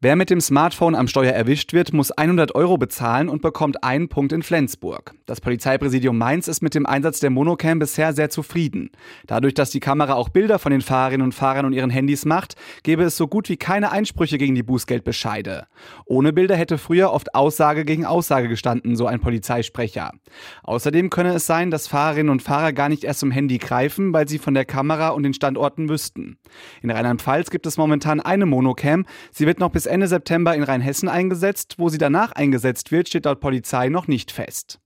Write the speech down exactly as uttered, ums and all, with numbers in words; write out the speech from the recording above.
Wer mit dem Smartphone am Steuer erwischt wird, muss hundert Euro bezahlen und bekommt einen Punkt in Flensburg. Das Polizeipräsidium Mainz ist mit dem Einsatz der Monocam bisher sehr zufrieden. Dadurch, dass die Kamera auch Bilder von den Fahrerinnen und Fahrern und ihren Handys macht, gäbe es so gut wie keine Einsprüche gegen die Bußgeldbescheide. Ohne Bilder hätte früher oft Aussage gegen Aussage gestanden, so ein Polizeisprecher. Außerdem könne es sein, dass Fahrerinnen und Fahrer gar nicht erst zum Handy greifen, weil sie von der Kamera und den Standorten wüssten. In Rheinland-Pfalz gibt es momentan eine Monocam. Sie wird noch bis Ende September in Rheinhessen eingesetzt. Wo sie danach eingesetzt wird, steht laut Polizei noch nicht fest.